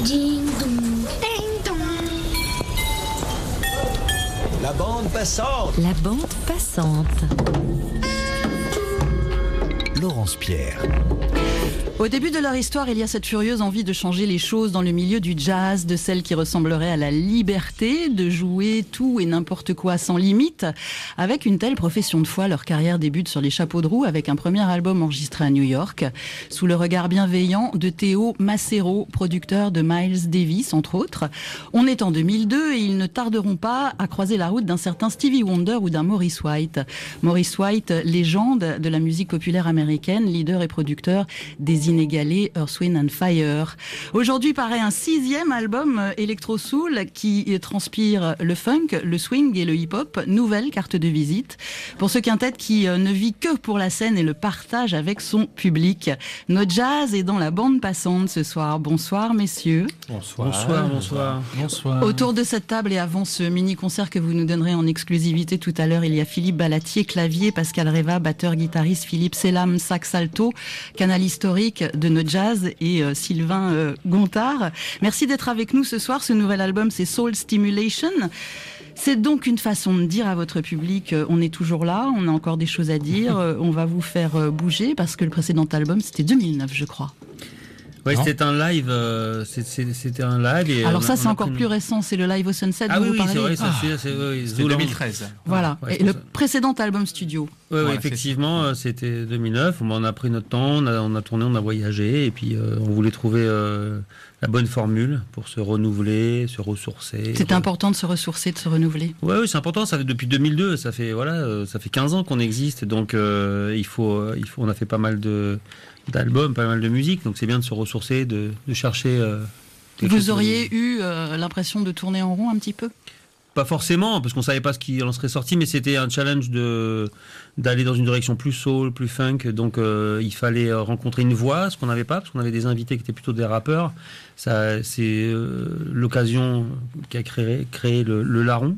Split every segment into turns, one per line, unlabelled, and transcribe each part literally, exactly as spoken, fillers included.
Ding dong, ding dong.
La bande passante.
La bande passante.
Laurence Pierre.
Au début de leur histoire, il y a cette furieuse envie de changer les choses dans le milieu du jazz, de celle qui ressemblerait à la liberté, de jouer tout et n'importe quoi sans limite. Avec une telle profession de foi, leur carrière débute sur les chapeaux de roue avec un premier album enregistré à New York, sous le regard bienveillant de Théo Macero, producteur de Miles Davis, entre autres. On est en deux mille deux et ils ne tarderont pas à croiser la route d'un certain Stevie Wonder ou d'un Maurice White. Maurice White, légende de la musique populaire américaine, leader et producteur des inégalé Earth, Wind and Fire. Aujourd'hui paraît un sixième album électro-soul qui transpire le funk, le swing et le hip-hop. Nouvelle carte de visite pour ce quintet qui ne vit que pour la scène et le partage avec son public. Notre jazz est dans la bande passante ce soir. Bonsoir messieurs.
Bonsoir. Bonsoir, bonsoir. Bonsoir.
Autour de cette table et avant ce mini-concert que vous nous donnerez en exclusivité tout à l'heure, il y a Philippe Ballatier, clavier, Pascal Reva, batteur, guitariste, Philippe Selam, sax alto, canal historique de notre jazz et euh, Sylvain euh, Gontard. Merci d'être avec nous ce soir. Ce nouvel album, c'est Soul Stimulation. C'est donc une façon de dire à votre public, euh, on est toujours là, on a encore des choses à dire, euh, on va vous faire euh, bouger, parce que le précédent album, c'était deux mille neuf, je crois.
Oui, c'était un live. Euh, c'était un live. Et
Alors
on a,
ça, c'est encore
une...
plus récent. C'est le Live au Sunset
ah
dont
oui,
vous
oui,
parlez.
c'est vrai. Ça,
ah.
c'est, c'est, oui,
c'était deux mille treize.
Voilà.
Ouais,
et le
ça.
précédent album studio.
Oui,
voilà,
oui, effectivement, c'était deux mille neuf. On a pris notre temps, on a, on a tourné, on a voyagé, et puis euh, on voulait trouver euh, la bonne formule pour se renouveler, se ressourcer.
C'est
re...
important de se ressourcer, de se renouveler.
Oui, oui, c'est important. Ça fait depuis deux mille deux. Ça fait voilà, euh, ça fait quinze ans qu'on existe. Donc euh, il faut, euh, il faut. On a fait pas mal de d'albums, pas mal de musique. Donc c'est bien de se ressourcer, de, de chercher. Euh,
Vous auriez de... eu euh, l'impression de tourner en rond un petit peu ?
Pas forcément, parce qu'on savait pas ce qui en serait sorti, mais c'était un challenge de d'aller dans une direction plus soul, plus funk. Donc euh, il fallait rencontrer une voix, ce qu'on n'avait pas, parce qu'on avait des invités qui étaient plutôt des rappeurs. Ça, c'est euh, l'occasion qui a créé, créé le, le larron,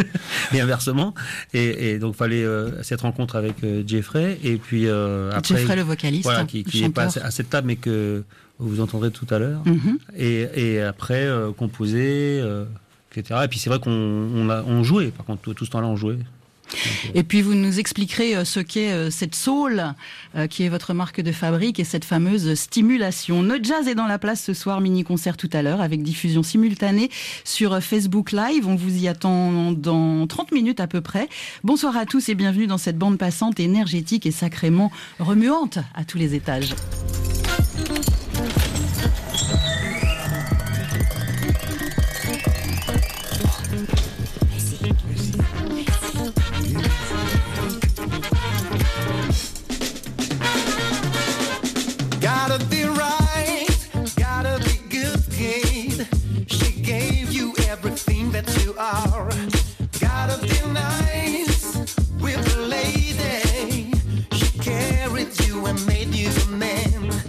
et inversement. Et, et donc il fallait euh, cette rencontre avec euh, Jeffrey, et puis euh, après
Jeffrey le vocaliste,
voilà, qui, qui n'est pas à cette table, mais que vous entendrez tout à l'heure. Mm-hmm. Et, et après euh, composer. Euh, et cetera. Et puis c'est vrai qu'on on a, on jouait, par contre, tout, tout ce temps-là, on jouait. Donc,
et puis vous nous expliquerez ce qu'est cette soul, euh, qui est votre marque de fabrique, et cette fameuse stimulation. Notre jazz est dans la place ce soir, mini-concert tout à l'heure, avec diffusion simultanée sur Facebook Live. On vous y attend dans trente minutes à peu près. Bonsoir à tous et bienvenue dans cette bande passante énergétique et sacrément remuante à tous les étages.
Gotta be right, gotta be good kid. She gave you everything that you are. Gotta be nice with a lady. She carried you and made you a man.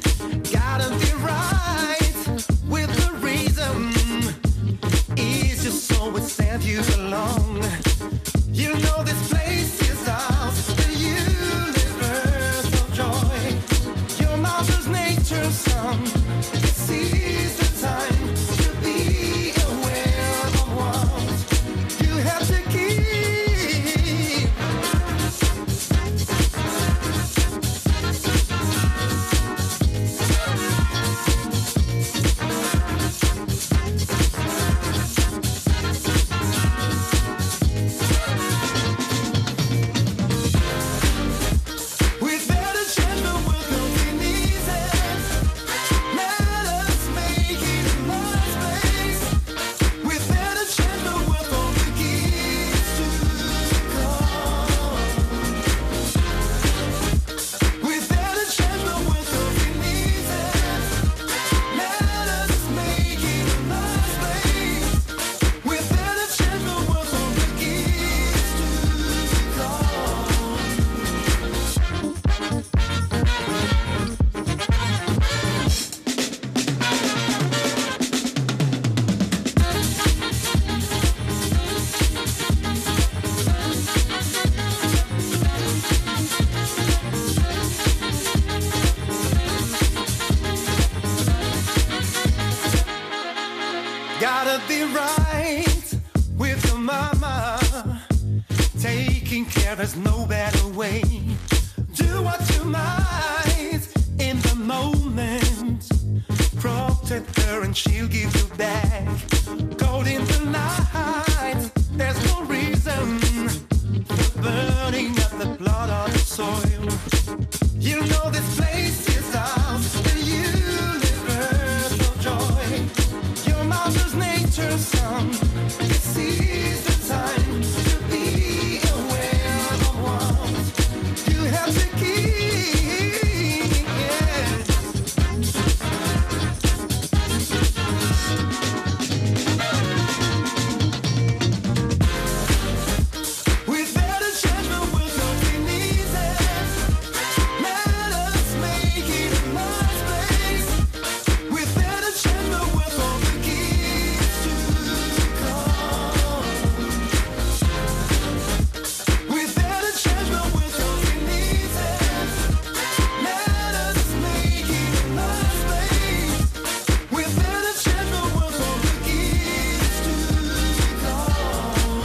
Gotta be right with your mama. Taking care, there's no better way. Do what you might in the moment. Protect her and she'll give you back. Cold in the night, there's no reason for burning up the blood of the soil. You know this place is ours, and you live earth of joy. Your mother's nature's son, it sees the time to be aware of what you have to keep. Yeah. We better change the world, don't we need it? Let us make it a nice place. We better change the world for the kids to come. We better change the world, don't we need it? Let us make it a nice place. We better change the world for the kids to come.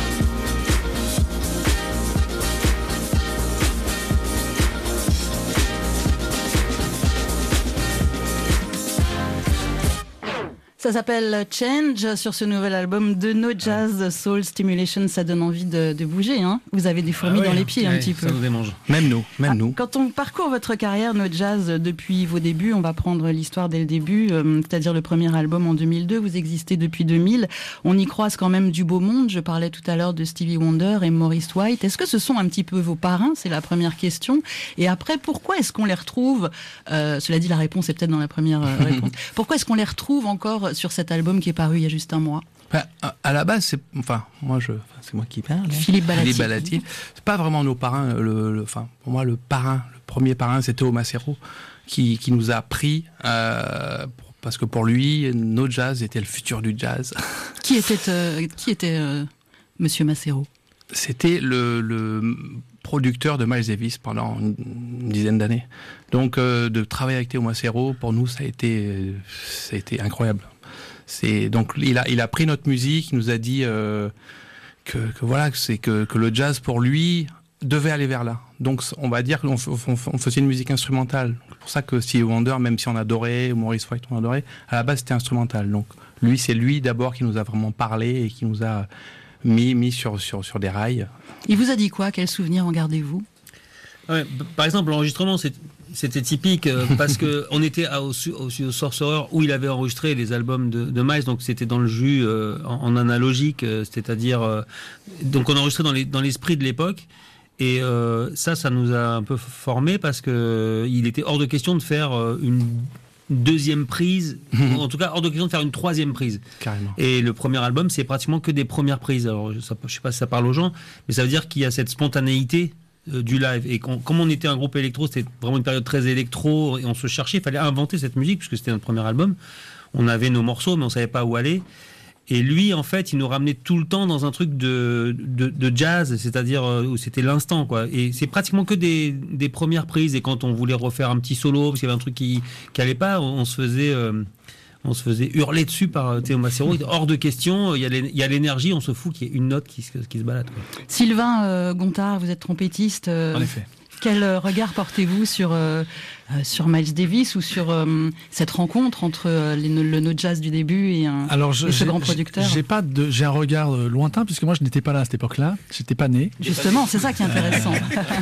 Ça s'appelle Change sur ce nouvel album de No Jazz Soul Stimulation. Ça donne envie de, de bouger, hein. Vous avez des fourmis
Ah ouais,
dans les pieds un
ouais,
petit peu.
Ça nous démange.
Même nous, même
Ah,
nous.
Quand on parcourt votre carrière No Jazz depuis vos débuts, on va prendre l'histoire dès le début, euh, c'est-à-dire le premier album en deux mille deux. Vous existez depuis deux mille. On y croise quand même du beau monde. Je parlais tout à l'heure de Stevie Wonder et Maurice White. Est-ce que ce sont un petit peu vos parrains? C'est la première question. Et après, pourquoi est-ce qu'on les retrouve euh, Cela dit, la réponse est peut-être dans la première euh, réponse. Pourquoi est-ce qu'on les retrouve encore sur cet album qui est paru il y a juste un mois?
Enfin, à- à la base, c'est, enfin, moi, je, enfin, c'est moi qui parle. hein.
Philippe Balatier.
Philippe Balatier. C'est pas vraiment nos parrains. Le, le- enfin, pour moi, le parrain, le premier parrain, c'était Théo Macero, qui, qui nous a pris, euh, pour- parce que pour lui, No Jazz était le futur du jazz.
Qui était, euh, qui était euh, Monsieur Macero?
C'était le, le producteur de Miles Davis pendant une, une dizaine d'années. Donc, euh, de travailler avec Théo Macero, pour nous, ça a été, ça a été incroyable. C'est donc il a il a pris notre musique, il nous a dit euh, que, que voilà que c'est que, que le jazz pour lui devait aller vers là. Donc on va dire qu'on f- on, on faisait une musique instrumentale. C'est pour ça que Stevie Wonder, même si on adorait, ou Maurice White on adorait, à la base c'était instrumental. Donc lui c'est lui d'abord qui nous a vraiment parlé et qui nous a mis mis sur sur sur des rails.
Il vous a dit quoi? Quel souvenir en gardez-vous?
Ouais, b- par exemple, l'enregistrement, c'est- c'était typique euh, parce que on était à, au, Su- au Studio Sorcerer où il avait enregistré les albums de, de Miles, donc c'était dans le jus euh, en, en analogique, euh, c'est-à-dire euh, donc on enregistrait dans les- dans l'esprit de l'époque. Et euh, ça, ça nous a un peu formé parce que euh, il était hors de question de faire euh, une deuxième prise, ou en tout cas hors de question de faire une troisième prise.
Carrément.
Et le premier album, c'est pratiquement que des premières prises. Alors, je ne sais pas si ça parle aux gens, mais ça veut dire qu'il y a cette spontanéité euh, du live. Et qu'on- comme on était un groupe électro, c'était vraiment une période très électro, et on se cherchait, il fallait inventer cette musique, puisque c'était notre premier album. On avait nos morceaux, mais on ne savait pas où aller. Et lui, en fait, il nous ramenait tout le temps dans un truc de, de, de jazz, c'est-à-dire euh, où c'était l'instant, quoi. Et c'est pratiquement que des, des premières prises. Et quand on voulait refaire un petit solo, parce qu'il y avait un truc qui n'allait pas, on, on se faisait... euh, on se faisait hurler dessus par Théo Macero. Hors de question, il y a l'é- il y a l'énergie, on se fout qu'il y ait une note qui se, qui se balade, quoi.
Sylvain euh, Gontard, vous êtes trompettiste. euh,
En effet.
Quel euh, regard portez-vous sur, euh, euh, sur Miles Davis ou sur euh, cette rencontre entre euh, les no- le no jazz du début et, un,
Alors, je,
et ce
j'ai-
grand producteur?
j'ai pas de, j'ai un regard euh, lointain puisque moi je n'étais pas là à cette époque-là, j'étais pas né.
Justement, c'est ça qui est intéressant.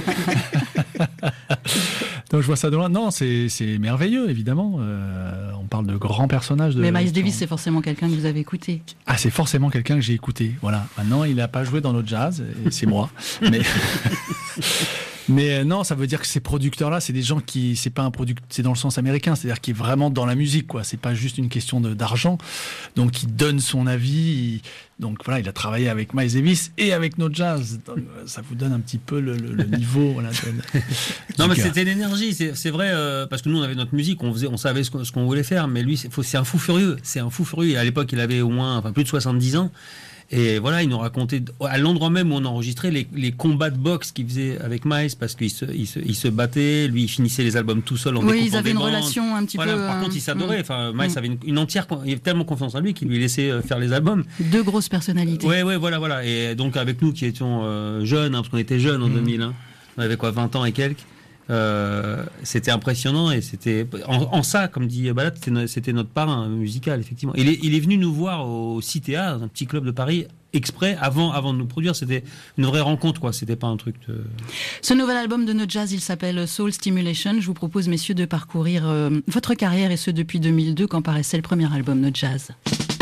Donc je vois ça de loin. Non, c'est, c'est merveilleux évidemment. Euh, on parle de grands personnages. De,
Mais Miles Davis, c'est forcément quelqu'un que vous avez écouté.
Ah, c'est forcément quelqu'un que j'ai écouté. Voilà. Maintenant, il n'a pas joué dans notre jazz, et c'est moi. Mais, mais euh, non, ça veut dire que ces producteurs-là, c'est des gens qui, c'est pas un product, c'est dans le sens américain, c'est-à-dire qui est vraiment dans la musique, quoi. C'est pas juste une question de, d'argent. Donc, il donne son avis. Il- donc voilà, il a travaillé avec Miles Davis et avec notre jazz. Donc, ça vous donne un petit peu le, le- le niveau, voilà. de-
Non,
du
mais
gars.
c'était l'énergie, c'est c'est vrai, euh, parce que nous, on avait notre musique, on, faisait, on savait ce qu'on ce qu'on voulait faire, mais lui, c'est faut- c'est un fou furieux. C'est un fou furieux. Et à l'époque, il avait au moins, enfin, plus de soixante-dix ans. Et voilà, il nous racontait à l'endroit même où on enregistrait les, les combats de boxe qu'il faisait avec Miles, parce qu'il se, il se, il se battait, lui il finissait les albums tout seul en
Oui,
découpant
ils avaient
des
une
bandes.
relation un petit
Voilà,
peu.
par
euh,
contre, il s'adorait.
mm.
Enfin, Miles
Mm.
avait une, une entière, il avait tellement confiance en lui qu'il lui laissait euh, faire les albums.
Deux grosses personnalités.
Ouais, ouais, voilà, voilà. Et donc avec nous qui étions euh, jeunes, hein, parce qu'on était jeunes en
Mm.
deux mille, hein, on avait quoi, vingt ans et quelques. Euh, c'était impressionnant et c'était en, en ça, comme dit Balad, c'était, no- c'était notre parrain musical effectivement. Il est, il est venu nous voir au Citéa, un petit club de Paris, exprès avant, avant de nous produire. C'était une vraie rencontre, quoi. C'était pas un truc de...
Ce nouvel album de No Jazz, il s'appelle Soul Stimulation. Je vous propose, messieurs, de parcourir euh, votre carrière, et ce depuis deux mille deux, quand paraissait le premier album No Jazz.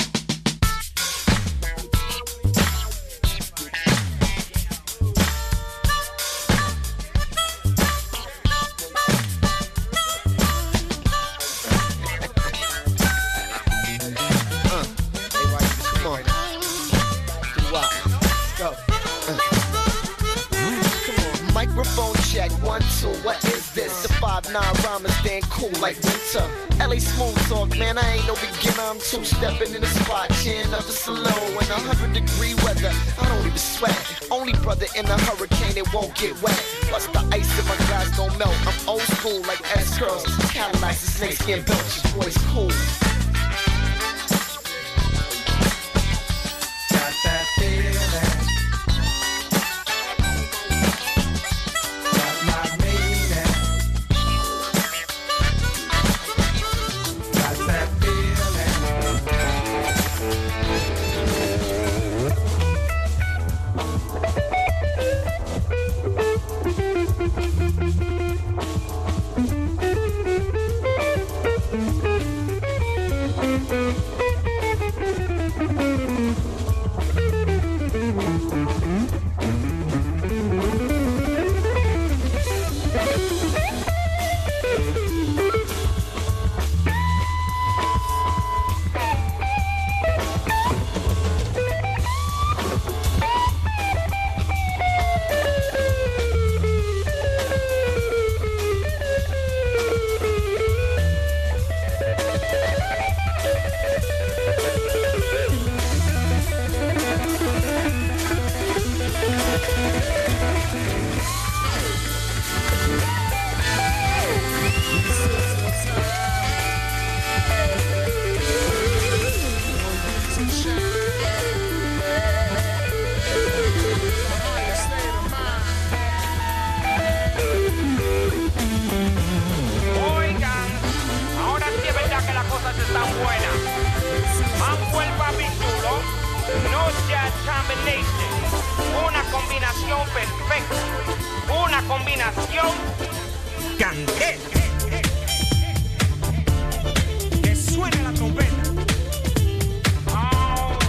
Come on. Wow. Go. Uh. Come on. Microphone check. One, two. What is this? The five nine rhymers stand cool like winter. L A smooth talk, man. I ain't no beginner. I'm two stepping in the spot, chin up the saloon in a hundred degree weather. I don't even sweat. Only brother in a hurricane, it won't get wet. Plus the ice in my glass don't melt. I'm old school like S curls. Cadillacs and snakeskin belts. Your boy's cool. Got that feeling. Got my meaning. Got that
Oigan, ahora sí es verdad que las cosas están buenas. Mambo el papi chulo, No Jazz Combination. Una combinación perfecta. Una combinación candela. Que suene la trompeta. Oh.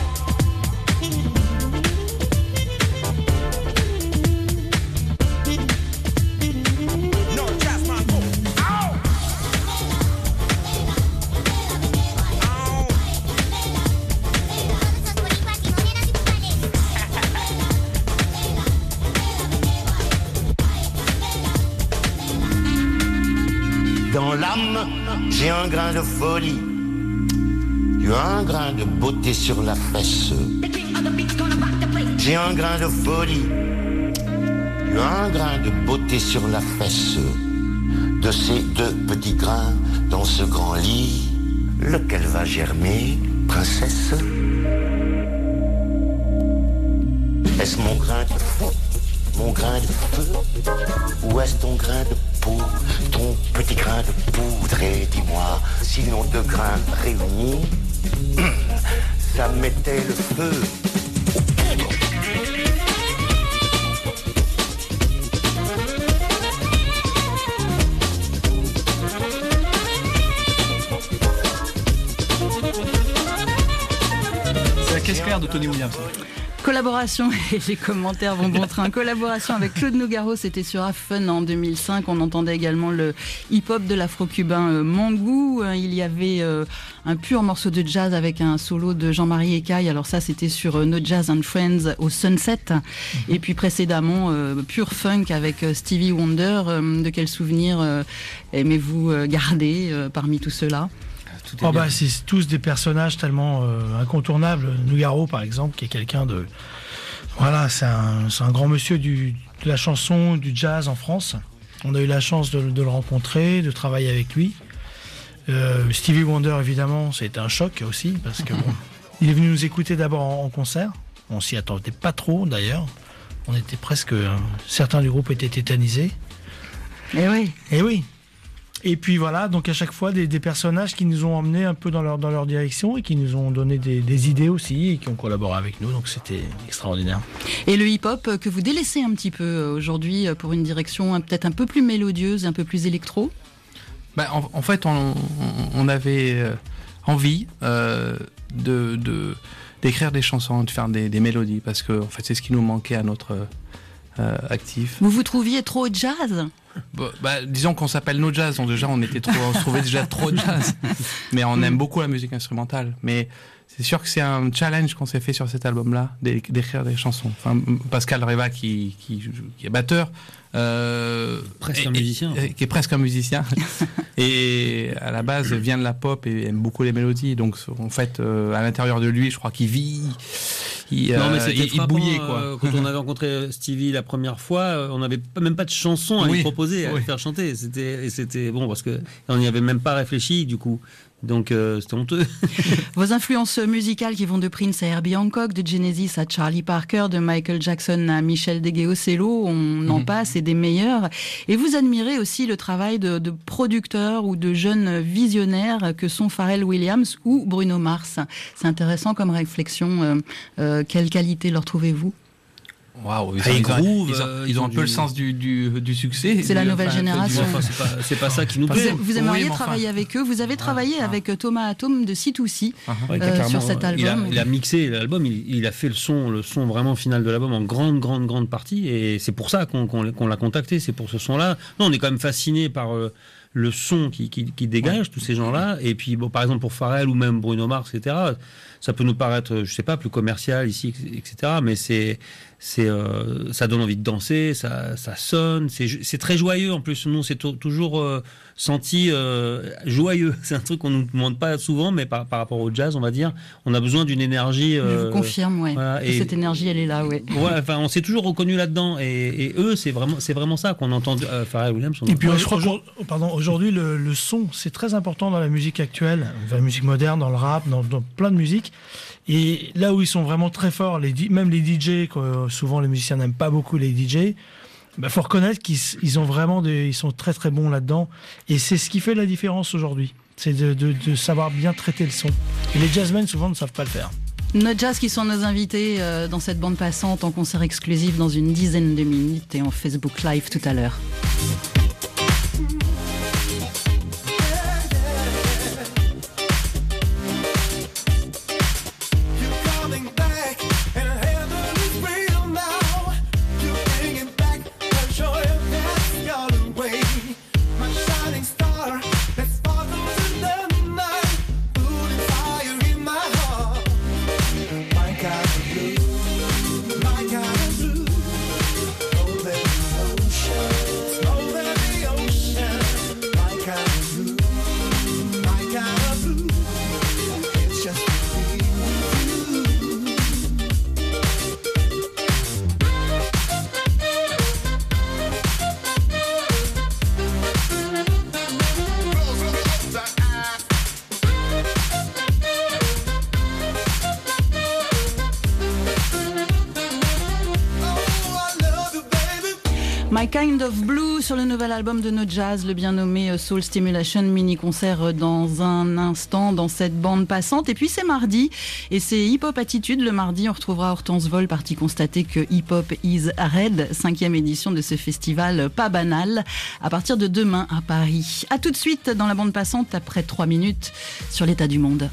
No Jazz Mambo. Oh.
Dans l'âme, j'ai un grain de folie. J'ai un grain de beauté sur la fesse. J'ai un grain de folie. J'ai un grain de beauté sur la fesse. De ces deux petits grains dans ce grand lit, lequel va germer, princesse? Est-ce mon grain de fou, mon grain de feu? Ou est-ce ton grain de peau, ton petit grain de poudre? Et dis-moi, si nos deux grains réunis, ça mettait le feu aux poudres.
C'est la caisse claire de Tony Williams.
Collaboration, et les commentaires vont bon train. Collaboration avec Claude Nougaro, c'était sur Afun en deux mille cinq. On entendait également le hip-hop de l'afro-cubain euh, Mangou. Euh, il y avait euh, un pur morceau de jazz avec un solo de Jean-Marie Écaille. Alors ça, c'était sur euh, No Jazz and Friends au Sunset. Mm-hmm. Et puis précédemment, euh, pur funk avec euh, Stevie Wonder. Euh, de quel souvenir euh, aimez-vous euh, garder euh, parmi tout cela?
tout est
Oh
bien.
bah, c'est tous des personnages tellement euh, incontournables. Nougaro, par exemple, qui est quelqu'un de... Voilà, c'est un, c'est un grand monsieur du, de la chanson, du jazz en France. On a eu la chance de, de le rencontrer, de travailler avec lui. Euh, Stevie Wonder, évidemment, c'était un choc aussi, parce que bon, il est venu nous écouter d'abord en, en concert. On s'y attendait pas trop, d'ailleurs. On était presque... euh, certains du groupe étaient tétanisés.
Eh oui.
Et oui. Et puis voilà, donc à chaque fois des, des personnages qui nous ont emmenés un peu dans leur, dans leur direction et qui nous ont donné des, des idées aussi et qui ont collaboré avec nous, donc c'était extraordinaire.
Et le hip-hop que vous délaissez un petit peu aujourd'hui pour une direction peut-être un peu plus mélodieuse, un peu plus électro?
Bah, en, en fait, on, on avait envie euh, de, de, d'écrire des chansons, de faire des, des mélodies, parce que en fait, c'est ce qui nous manquait à notre euh, actif.
Vous vous trouviez trop jazz?
Bah, bah, disons qu'on s'appelle No Jazz, donc déjà on était trop, on se trouvait déjà trop jazz. Mais on aime beaucoup la musique instrumentale. Mais c'est sûr que c'est un challenge qu'on s'est fait sur cet album-là, d'é- d'écrire des chansons. Enfin, Pascal Reva qui, qui, qui est batteur, euh,
Presque
et-
un musicien.
et- qui est presque un musicien, et à la base vient de la pop et aime beaucoup les mélodies. Donc en fait, euh, à l'intérieur de lui, je crois qu'il vit. Il,
Non, mais
euh,
c'était
il, il
frappant,
bouillait, quoi.
euh, quand on avait rencontré Stevie la première fois, euh, on n'avait pas- même pas de chanson à
Oui,
lui proposer, à
oui.
lui faire chanter. C'était, et c'était bon parce que on n'y avait même pas réfléchi du coup. Donc euh, c'était honteux.
Vos influences musicales qui vont de Prince à Herbie Hancock, de Genesis à Charlie Parker, de Michael Jackson à Michel Degueo-Cello, on en passe, et des meilleurs. Et vous admirez aussi le travail de, de producteurs ou de jeunes visionnaires que sont Pharrell Williams ou Bruno Mars. C'est intéressant comme réflexion. Euh, euh, quelle qualité leur trouvez-vous?
Waouh, ils,
Ah,
ont-
ils
ils ont-
groove,
ils ont,
euh,
ils
ils
ont
ont
un peu
du-
le sens du, du, du succès.
C'est la
Du-
nouvelle
enfin,
génération.
du-
Enfin, c'est pas, c'est pas ça qui nous
Vous,
plaît.
vous aimeriez
Oui, mais enfin.
travailler avec eux. Vous avez travaillé
ah.
avec Thomas Atome de C deux C
Ouais,
euh,
carrément,
sur cet album.
Il a, il a mixé l'album, il, il a fait le son, le son vraiment final de l'album en grande, grande, grande partie, et c'est pour ça qu'on, qu'on, qu'on l'a contacté, c'est pour ce son-là. Non, on est quand même fasciné par euh, le son qui, qui, qui dégage, ouais. tous ces gens-là, et puis bon, par exemple pour Pharrell ou même Bruno Mars, et cetera, ça peut nous paraître, je sais pas, plus commercial ici, et cetera, mais c'est, c'est, euh, ça donne envie de danser, ça, ça sonne, c'est, c'est très joyeux en plus. Nous, c'est t- toujours euh, senti euh, joyeux. C'est un truc qu'on nous demande pas souvent, mais par, par rapport au jazz, on va dire, on a besoin d'une énergie. Euh,
Je vous confirme, ouais.
voilà,
que
et-
cette énergie, elle est là, ouais.
Ouais, enfin, on s'est toujours reconnu là-dedans, et, et eux, c'est vraiment, c'est vraiment ça qu'on entend. Euh, Pharrell Williams. On
Et puis
entend-
je crois qu'au- pardon, aujourd'hui le, le son c'est très important dans la musique actuelle, dans la musique moderne, dans le rap, dans, dans plein de musiques. Et là où ils sont vraiment très forts, les, di- même les D J, que euh, souvent les musiciens n'aiment pas beaucoup les D J, bah, faut reconnaître qu'ils s- ils ont vraiment des, ils sont très très bons là-dedans. Et c'est ce qui fait la différence aujourd'hui, c'est de, de, de savoir bien traiter le son. Et les jazzmen souvent ne savent pas le faire.
No Jazz qui sont nos invités euh, dans cette bande passante en concert exclusif dans une dizaine de minutes et en Facebook Live tout à l'heure.
You're coming back, and heaven is real now. You're bringing back the joy that's gone away. My shining star that sparkles in the night, putting fire in my heart. My kind of blue, my kind of blue. Over the ocean, over the ocean. My kind of blue, my kind of blue. It's just me.
My Kind of Blue sur le nouvel album de No Jazz, le bien nommé Soul Stimulation, mini-concert dans un instant dans cette bande passante. Et puis c'est mardi, et c'est Hip Hop Attitude. Le mardi, on retrouvera Hortense Vol, partie constater que Hip Hop is Red, cinquième édition de ce festival pas banal, à partir de demain à Paris. À tout de suite dans la bande passante, après trois minutes, sur l'état du monde.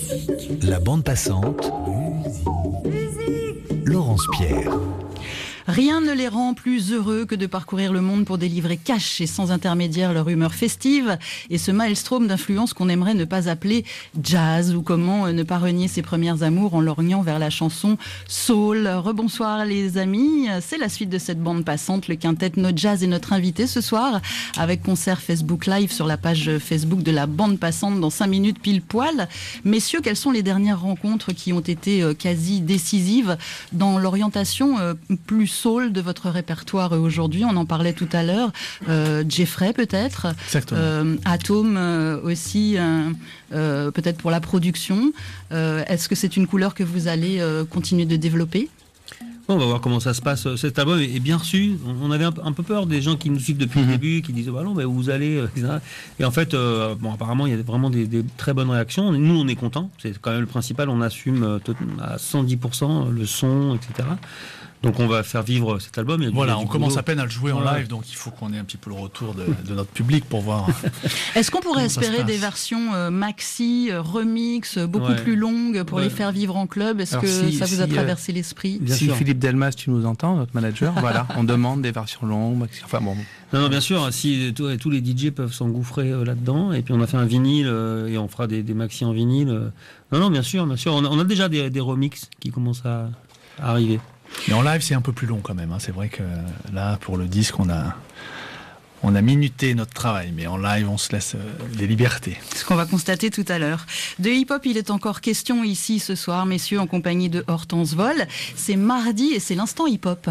La bande passante. Laurence Pierre.
Rien ne les rend plus heureux que de parcourir le monde pour délivrer cash et sans intermédiaire leur humeur festive et ce maelstrom d'influence qu'on aimerait ne pas appeler jazz, ou comment ne pas renier ses premières amours en lorgnant vers la chanson soul. Rebonsoir les amis, c'est la suite de cette bande passante. Le quintet No Jazz est notre invité ce soir avec concert Facebook Live sur la page Facebook de la bande passante dans cinq minutes pile poil. Messieurs, quelles sont les dernières rencontres qui ont été quasi décisives dans l'orientation plus soul de votre répertoire aujourd'hui? On en parlait tout à l'heure. Euh, Jeffrey peut-être, euh, Atom euh, aussi, euh, euh, peut-être pour la production. Euh, est-ce que c'est une couleur que vous allez euh, continuer de développer?
On va voir comment ça se passe. Cet album est bien reçu. On avait un, un peu peur des gens qui nous suivent depuis mmh. le début, qui disent bah non, mais où vous allez, et cetera. Et en fait, euh, bon, apparemment, il y a vraiment des, des très bonnes réactions. Nous, on est contents. C'est quand même le principal. On assume à cent dix pour cent le son, et cetera. Donc on va faire vivre cet album.
Voilà, on commence à peine à le jouer voilà. en live, donc il faut qu'on ait un petit peu le retour de, de notre public pour voir.
Est-ce qu'on pourrait espérer des versions euh, maxi, euh, remix, beaucoup ouais. plus longues pour ouais. les faire vivre en club? Est-ce Alors que si, ça vous si, a traversé euh, l'esprit?
Bien Si sûr. Philippe Delmas, tu nous entends, notre manager, voilà, on demande des versions longues, maxi, enfin bon.
Non, non, bien sûr, si tous, tous les D J peuvent s'engouffrer euh, là-dedans, et puis on a fait un vinyle euh, et on fera des, des maxi en vinyle. Euh. Non, non, bien sûr, bien sûr, on a, on a déjà des, des remixes qui commencent à, à arriver.
Mais en live, c'est un peu plus long quand même. Hein. C'est vrai que là, pour le disque, on a, on a minuté notre travail. Mais en live, on se laisse euh, des libertés.
Ce qu'on va constater tout à l'heure. De hip-hop, il est encore question ici ce soir, messieurs, en compagnie de Hortense Vol. C'est mardi et c'est l'instant hip-hop.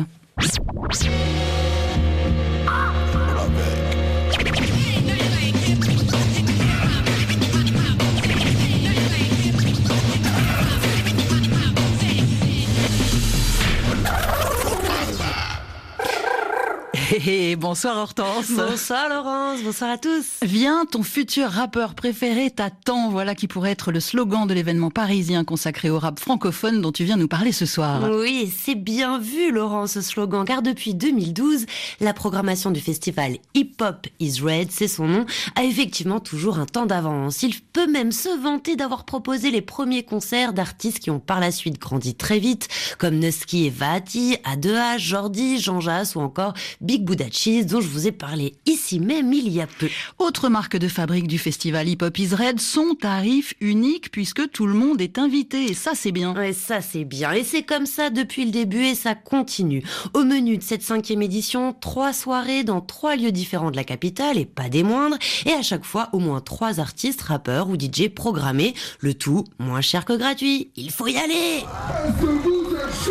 Hey, bonsoir Hortense.
Bonsoir Laurence, bonsoir à tous.
Viens, ton futur rappeur préféré t'attend. Voilà qui pourrait être le slogan de l'événement parisien consacré au rap francophone dont tu viens nous parler ce soir.
Oui, c'est bien vu Laurence ce slogan, car depuis deux mille douze, la programmation du festival Hip Hop is Red, c'est son nom, a effectivement toujours un temps d'avance. Il peut même se vanter d'avoir proposé les premiers concerts d'artistes qui ont par la suite grandi très vite, comme Nusky et Vati, A deux H, Jordi, Jean Jass ou encore Big Buddha Cheese, dont je vous ai parlé ici même il y a peu.
Autre marque de fabrique du festival Hip Hop is Red, son tarif unique puisque tout le monde est invité, et ça c'est bien.
Ouais, ça c'est bien, et c'est comme ça depuis le début et ça continue. Au menu de cette cinquième édition, trois soirées dans trois lieux différents de la capitale et pas des moindres, et à chaque fois au moins trois artistes, rappeurs ou D J programmés, le tout moins cher que gratuit. Il faut y aller. Est-ce que vous êtes chaud ?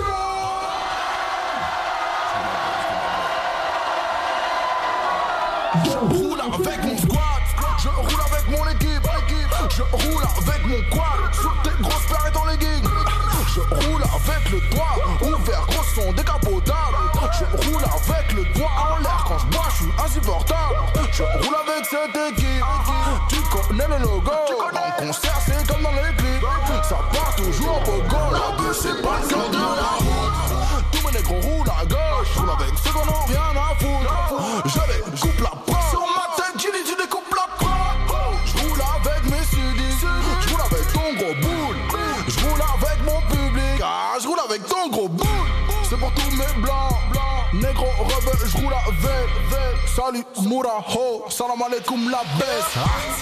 Je roule avec mon squad, je roule avec mon équipe, je roule avec mon quad, sur tes grosses paires dans les gigs. Je roule avec le doigt ouvert, gros son décapotable. Je roule avec le doigt en l'air, quand je bois je suis insupportable. Je roule avec cette équipe, tu connais le logo. En concert c'est comme dans les clips, ça part toujours au pogo. La bus c'est pas le cœur de la route, tous mes négros roulent à gauche. Je roule avec ceux qu'on en rien à foutre, je les coupe la porte. Sur ma tête, Gilly, tu découpes la porte. Je roule avec mes sudis, je roule avec ton gros boule. Je roule avec mon public, ah, je roule avec ton gros boule. C'est pour tous mes blancs, négro rebelle, je roule avec. Salut, Mouraho, salam alaikum la baisse.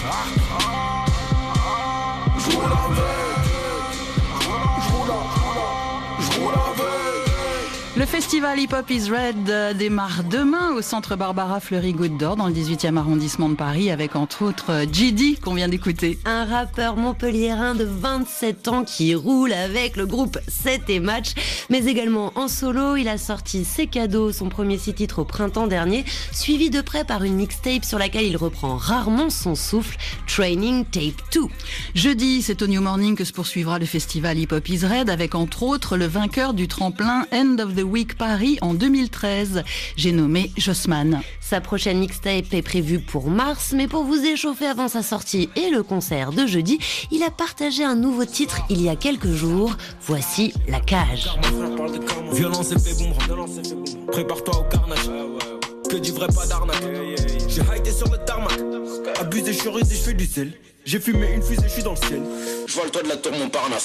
Je roule avec, je roule avec, je roule avec.
Le festival Hip Hop is Red démarre demain au centre Barbara Fleury-Goutte d'Or dans le dix-huitième arrondissement de Paris avec entre autres G D qu'on vient d'écouter.
Un rappeur montpelliérain de vingt-sept ans qui roule avec le groupe sept et Match, mais également en solo. Il a sorti C'est cadeau, son premier six titres au printemps dernier, suivi de près par une mixtape sur laquelle il reprend rarement son souffle, Training Tape deux.
Jeudi, c'est au New Morning que se poursuivra le festival Hip Hop is Red avec entre autres le vainqueur du tremplin End of the Week Paris en deux mille treize. J'ai nommé Jossman.
Sa prochaine mixtape est prévue pour mars, mais pour vous échauffer avant sa sortie et le concert de jeudi, il a partagé un nouveau titre il y a quelques jours. Voici La Cage.
Violence et fait boum, prépare-toi au carnage. Que du vrai, pas d'arnaque. J'ai highdé sur le tarmac, abusé, je suis rusé, je fais du sel. J'ai fumé une fusée, je suis dans le ciel. Je vois le toit de la tour Montparnasse.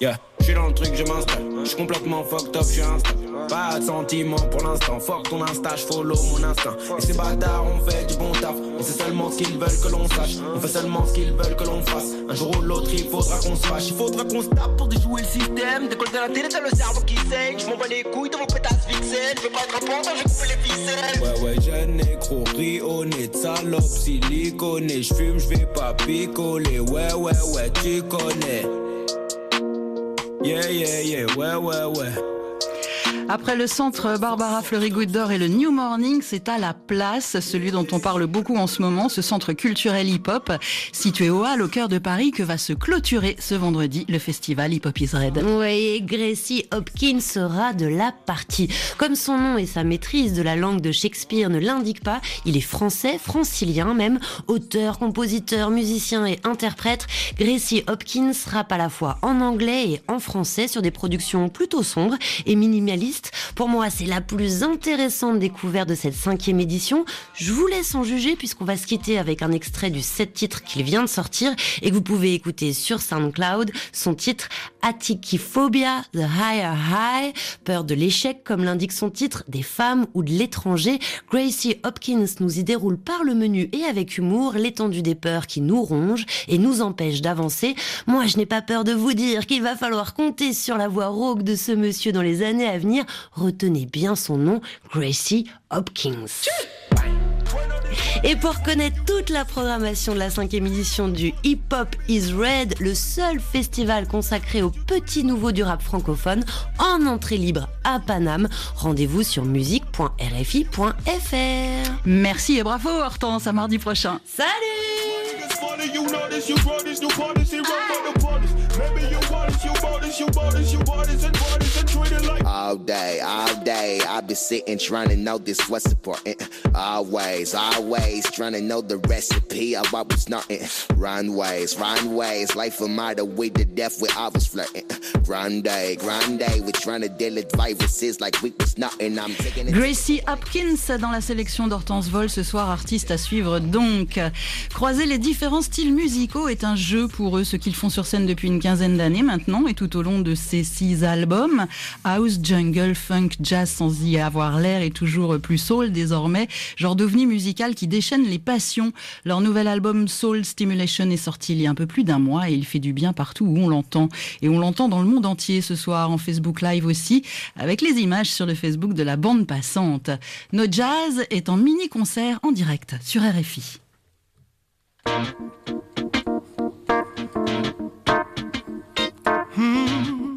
Yeah, j'suis dans le truc, je m'installe. J'suis complètement fucked up, j'suis instable. Pas de sentiments pour l'instant. Fuck ton Insta, j'follow mon instinct. Et ces bâtards, on fait du bon taf. On sait seulement ce qu'ils veulent que l'on sache. On fait seulement ce qu'ils veulent que l'on fasse. Un jour ou l'autre, il faudra qu'on se fâche. Il faudra qu'on se tape pour déjouer le système. Décoller la télé, t'as le cerveau qui saigne. J'm'en bats les couilles de vos pétasses vixen. J'veux pas être un pantin, j'ai coupé les ficelles. Ouais, ouais, jeune négro, rionné, salope, siliconé. J'fume, j'vais pas picoler. Ouais, ouais, ouais, tu connais. Yeah, yeah, yeah, ouais, ouais, ouais.
Après le centre Barbara Fleury-Goutte d'Or et le New Morning, c'est à la Place, celui dont on parle beaucoup en ce moment, ce centre culturel hip-hop, situé au Hall, au cœur de Paris, que va se clôturer ce vendredi le festival Hip Hop is Red.
Oui, Gracie Hopkins sera de la partie. Comme son nom et sa maîtrise de la langue de Shakespeare ne l'indiquent pas, il est français, francilien même, auteur, compositeur, musicien et interprète. Gracie Hopkins rappe à la fois en anglais et en français sur des productions plutôt sombres et minimalistes. Pour moi, c'est la plus intéressante découverte de cette cinquième édition. Je vous laisse en juger puisqu'on va se quitter avec un extrait du sept titres qu'il vient de sortir et que vous pouvez écouter sur SoundCloud. Son titre, Atikiphobia, The Higher High, peur de l'échec comme l'indique son titre, des femmes ou de l'étranger. Gracie Hopkins nous y déroule par le menu et avec humour l'étendue des peurs qui nous rongent et nous empêchent d'avancer. Moi, je n'ai pas peur de vous dire qu'il va falloir compter sur la voix rauque de ce monsieur dans les années à venir. Retenez bien son nom, Gracie Hopkins. Et pour connaître toute la programmation de la cinquième édition du Hip Hop is Red, le seul festival consacré aux petits nouveaux du rap francophone, en entrée libre à Paname, rendez-vous sur musique point r f i point f r.
Merci et bravo Hortense, à mardi prochain.
Salut!
All day, all day, I've been sitting trying to know this what's important. Always, always trying to know the recipe of what was nothing. Runways, runways, life of my the way to death with I was flirting. Grande, grande, we're trying to deal with viruses like we was nothing. I'm taking it.
Gracie Hopkins dans la sélection d'Hortense Vol ce soir, artiste à suivre donc. Croiser les différents styles musicaux est un jeu pour eux, ce qu'ils font sur scène depuis une quinzaine d'années maintenant et tout au long de ces six albums. House, jungle, funk, jazz sans y avoir l'air et toujours plus soul désormais, genre d'ovni musical qui déchaîne les passions. Leur nouvel album Soul Stimulation est sorti il y a un peu plus d'un mois et il fait du bien partout où on l'entend. Et on l'entend dans le monde entier ce soir, en Facebook Live aussi, avec les images sur le Facebook de la bande passante. No Jazz est en mini-concert en direct sur R F I.
Hmm.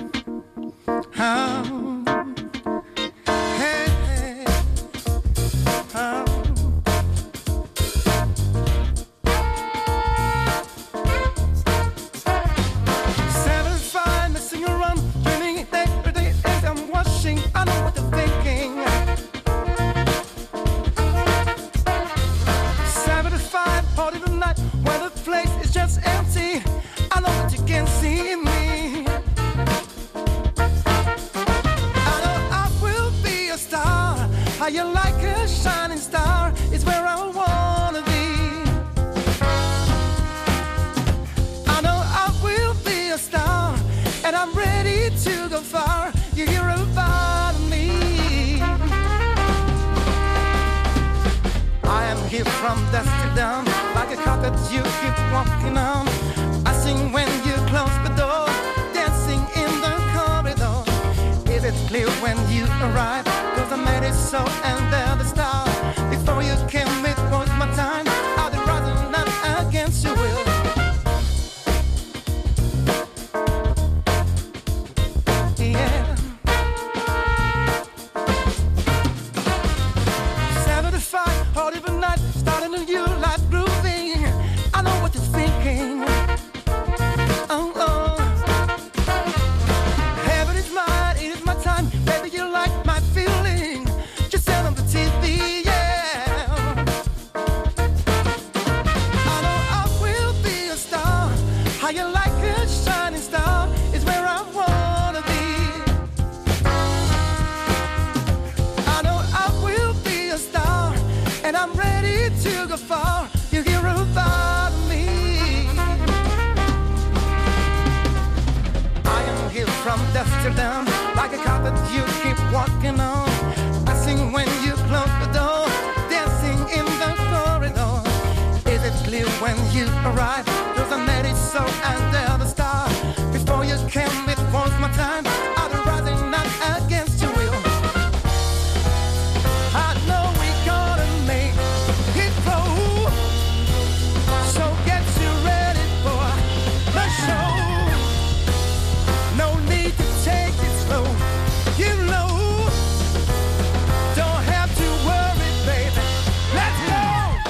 Oh. Hey, hey. Oh. Seventy-five, missing a run, turning it every day as I'm washing. I know what they're thinking. Seventy-five, party tonight, where the place is just empty. I know that you can see me. I know I will be a star. How you like a shining star is where I wanna be. I know I will be a star, and I'm ready to go far. You hear about me. I am here from dusk to dawn, like a carpet you keep walking on. I sing when you close the door, dancing in the corridor. Is it clear when you arrive? Cause I made it so and they're the star. Before you came it was my time. I've been rising up against your will. Yeah. seventy-five, hard even night, starting a new life grooving. I know what you're thinking. Oh, oh. Heaven is mine, it is my time. Baby, you like my feeling. Just turn on the T V. still down like a carpet you keep walking on. I sing when you close the door, dancing in the corridor. Is it clear when you arrive? There's a marriage so under the star. Before you came, it was my time. I'd rising not against your will. I know we gotta make it grow. So get you ready for the show. No need to take it slow. You know, don't have to worry, baby. Let's go.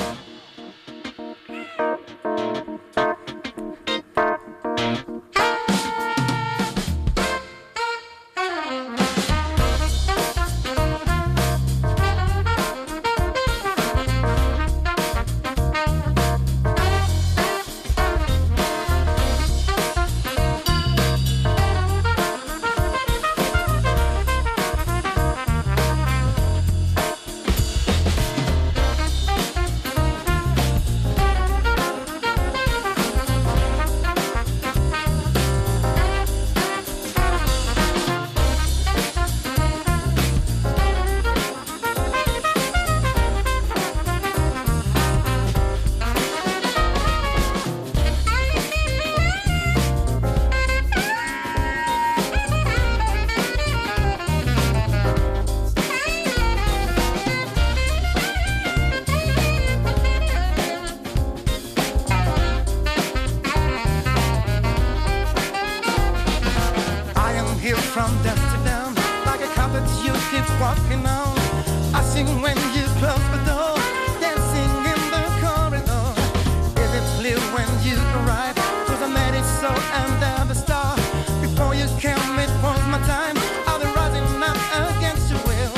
From dusk to dawn, like a carpet you keep walking on. I sing when you close the door, dancing in the corridor. Is it clear when you arrive? Cause I made it so under the star. Before you came, it was my time. I'll be rising up against your will.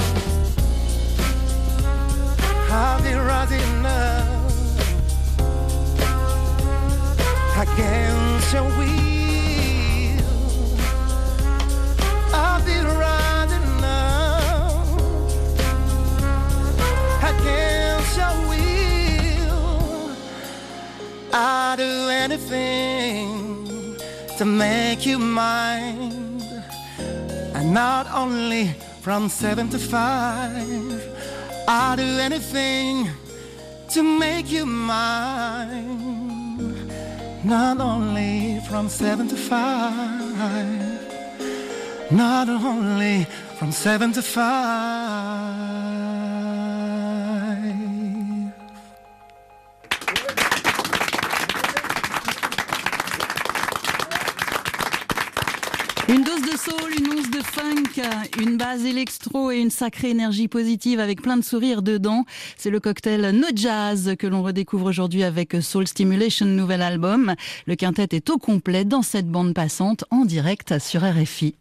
I'll be rising up against your will. I'll be riding now against your will. I'll do anything to make you mine, and not only from seven to five. I'll do anything to make you mine, not only from seven to five. Not only from seven to five.
Une dose de soul, une once de funk, une base électro et une sacrée énergie positive avec plein de sourires dedans. C'est le cocktail No Jazz que l'on redécouvre aujourd'hui avec Soul Stimulation, nouvel album. Le quintet est au complet dans cette bande passante en direct sur R F I.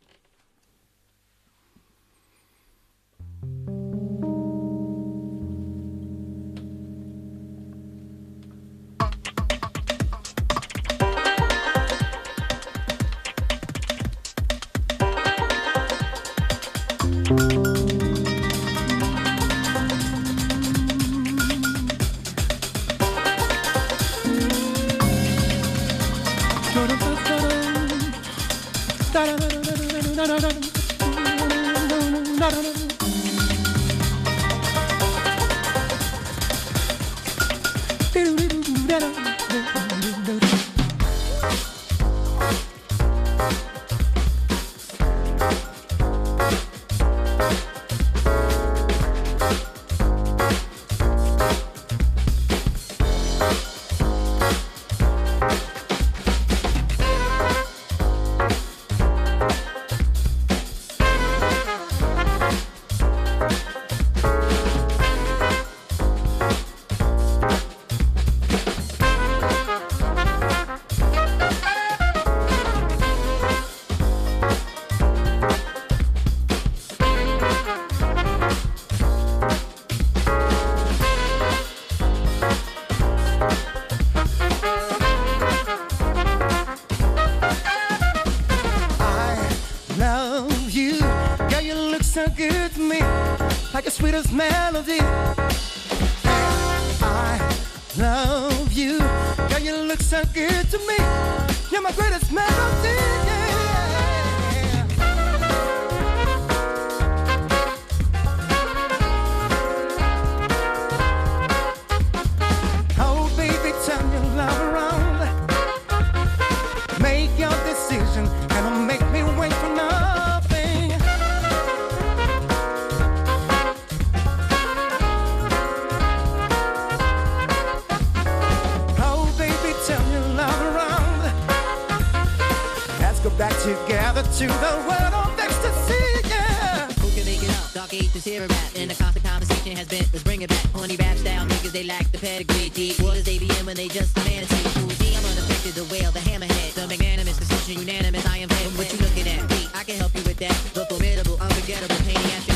so good to me, like the sweetest melody. I love you, girl, you look so good to me. You're my greatest melody, yeah. back together to the world of ecstasy, yeah.
Who can make it up? Dark ages hear a rap, and the constant conversation has been, let's bring it back. Honey rap style niggas, they lack the pedigree. Deep waters they be in when they just demand to see. Who's me? I'm unaffected, the whale, the hammerhead, the magnanimous, decision unanimous. I am playing what you looking at. Me, I can help you with that. The formidable, unforgettable, pain in your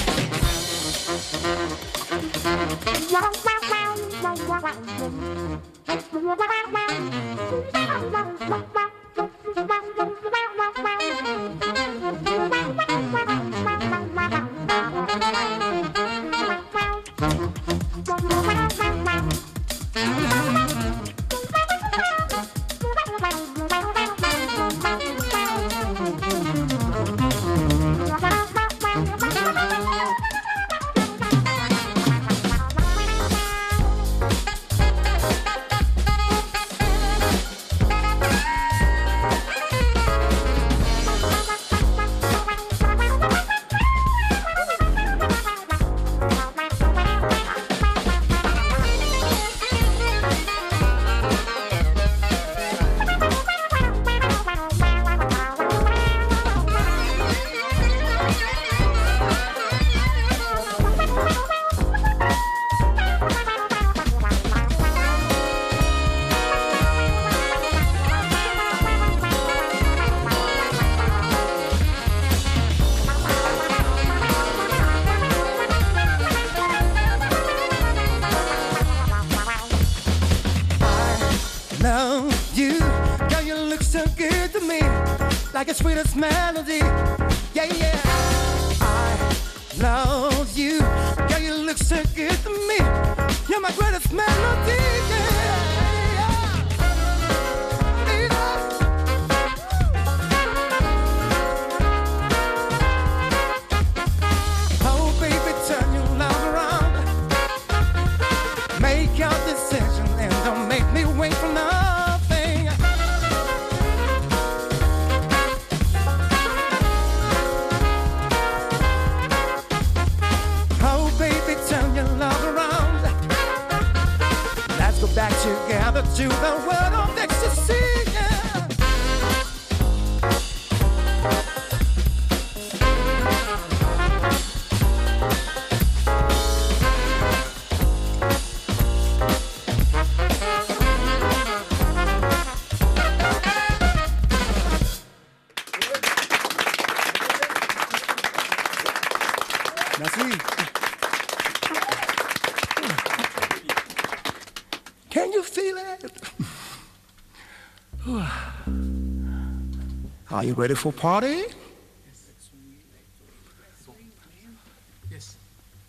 like a sweetest melody, yeah, yeah. I love you, girl, you look so good to me. You're my greatest melody, yeah, yeah. Yeah. Oh, baby, turn your love around. Make your decision and don't make me wait for nothing. Back together to the world of ecstasy, yeah. Merci. Can you feel it? Are you ready for party?
Yes.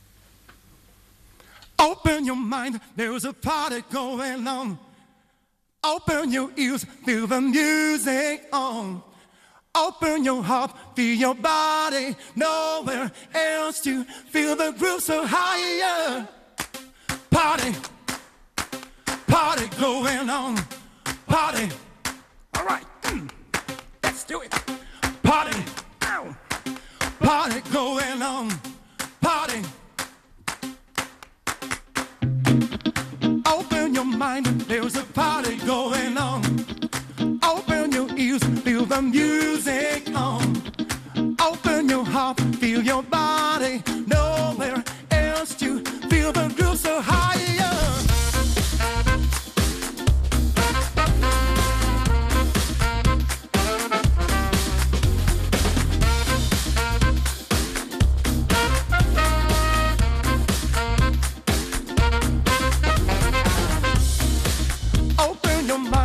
Open your mind, there's a party going on. Open your ears, feel the music on. Open your heart, feel your body. Nowhere else to feel the groove so higher. Party. Party going on, party. All right, mm. Let's do it. Party, ow. Party going on, party. Open your mind, there's a party going on. Open your ears, feel the music on. Open your heart, feel your body. Nowhere else to feel the groove so higher. Open your mind.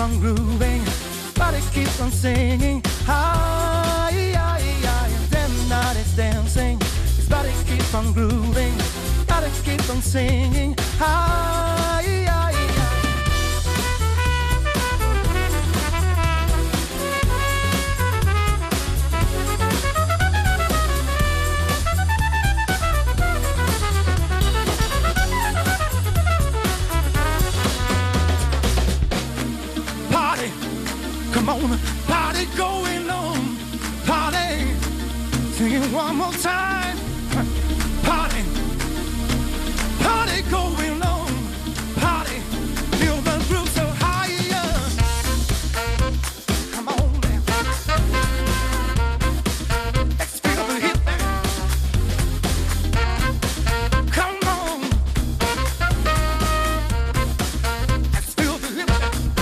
on grooving, body keeps on singing. Hi, hi, hi, damn night is dancing. His body keeps on grooving, body keeps on singing. Hi, hi, hi. Come on, party going on, party, sing it one more time, party, party going on, party, feel the groove so higher, come on, let's feel the hit, come on, let's feel the hit.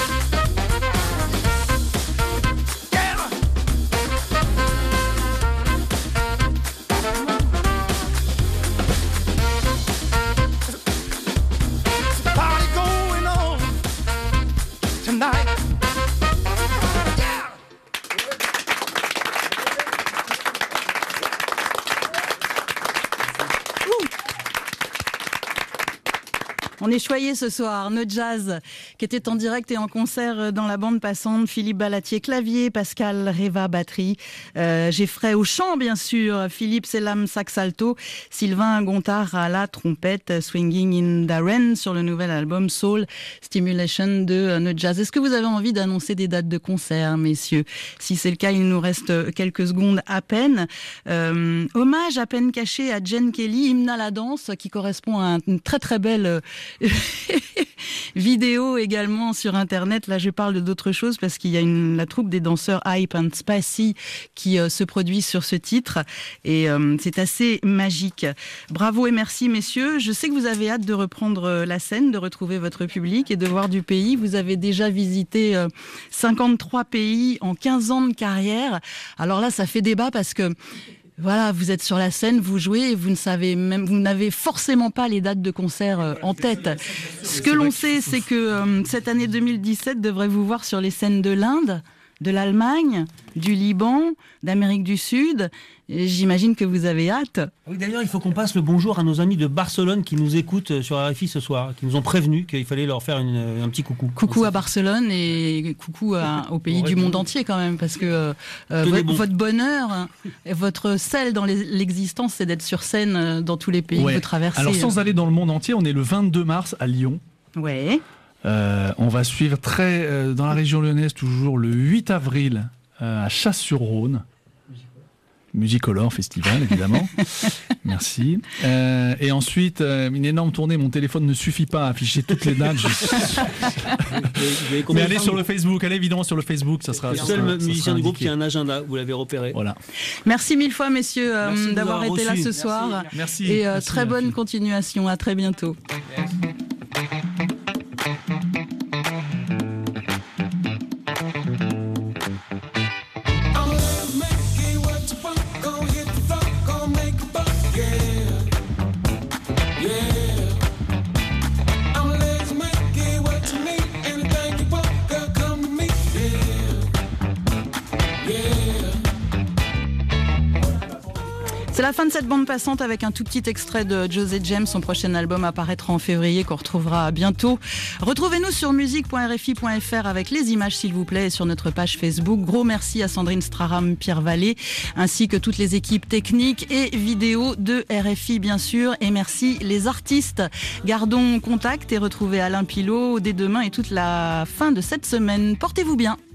On est choyés ce soir. No Jazz, qui était en direct et en concert dans la bande passante. Philippe Balatier, clavier. Pascal Reva, batterie. Euh, Geoffrey au chant, bien sûr. Philippe Selam, sax alto. Sylvain Gontard à la trompette. Swinging in the Rain sur le nouvel album Soul Stimulation de No Jazz. Est-ce que vous avez envie d'annoncer des dates de concert, messieurs? Si c'est le cas, il nous reste quelques secondes à peine. Euh, hommage à peine caché à Jen Kelly, hymne à la danse, qui correspond à une très très belle vidéo également sur internet. Là je parle d'autre chose parce qu'il y a une, la troupe des danseurs Hype and Spicy qui euh, se produit sur ce titre et euh, c'est assez magique. Bravo et merci messieurs. Je sais que vous avez hâte de reprendre la scène, de retrouver votre public et de voir du pays. Vous avez déjà visité euh, cinquante-trois pays en quinze ans de carrière. Alors là ça fait débat parce que voilà, vous êtes sur la scène, vous jouez et vous ne savez même, vous n'avez forcément pas les dates de concert euh, en tête. Ce que l'on sait, c'est que euh, cette année deux mille dix-sept devrait vous voir sur les scènes de l'Inde, de l'Allemagne, du Liban, d'Amérique du Sud. Et j'imagine que vous avez hâte.
Oui, d'ailleurs, il faut qu'on passe le bonjour à nos amis de Barcelone qui nous écoutent sur R F I ce soir, qui nous ont prévenus qu'il fallait leur faire une, un petit coucou.
Coucou à Barcelone et coucou à, au pays du monde entier quand même, parce que euh, votre, bon. votre bonheur, et votre sel dans les, l'existence, c'est d'être sur scène dans tous les pays ouais. que vous traversez.
Alors sans aller dans le monde entier, on est le vingt-deux mars à Lyon.
Ouais.
Euh, on va suivre très euh, dans la région lyonnaise toujours le huit avril euh, à Chasse-sur-Rhône. Musicolor Festival, évidemment. Merci. Euh, et ensuite, euh, une énorme tournée. Mon téléphone ne suffit pas à afficher toutes les dates. Je... Mais allez sur le Facebook. Allez évidemment sur le Facebook. Ça sera.
Le seul sera, musicien du groupe qui a un agenda. Vous l'avez repéré.
Voilà.
Merci mille fois, messieurs, euh, d'avoir été là ce soir.
Merci. Merci.
Et euh,
Merci,
très bonne continuation. À très bientôt. Yes. C'est la fin de cette bande passante avec un tout petit extrait de José James. Son prochain album apparaîtra en février, qu'on retrouvera bientôt. Retrouvez-nous sur musique point r f i point f r avec les images s'il vous plaît et sur notre page Facebook. Gros merci à Sandrine Straram, Pierre Vallée, ainsi que toutes les équipes techniques et vidéo de R F I bien sûr. Et merci les artistes. Gardons contact et retrouvez Alain Pilot dès demain et toute la fin de cette semaine. Portez-vous bien.